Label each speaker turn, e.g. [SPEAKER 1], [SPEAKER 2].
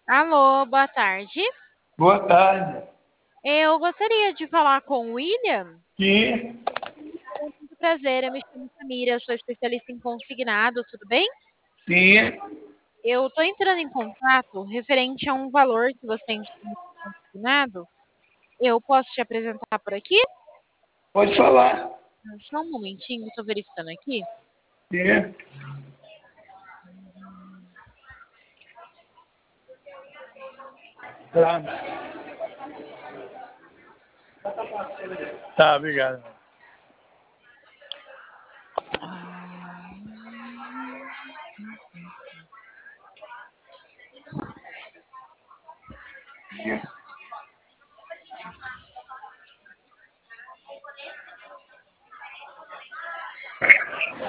[SPEAKER 1] Alô, boa tarde.
[SPEAKER 2] Boa tarde.
[SPEAKER 1] Eu gostaria de falar com o William.
[SPEAKER 2] Sim,
[SPEAKER 1] Muito prazer, eu me chamo Samira, eu sou especialista em consignados, tudo bem?
[SPEAKER 2] sim,
[SPEAKER 1] Eu estou entrando em contato referente a um valor que você tem consignado. Eu posso te apresentar por aqui?
[SPEAKER 2] pode falar.
[SPEAKER 1] Só um momentinho, estou verificando aqui.
[SPEAKER 2] Sim, tá. Tá, obrigado.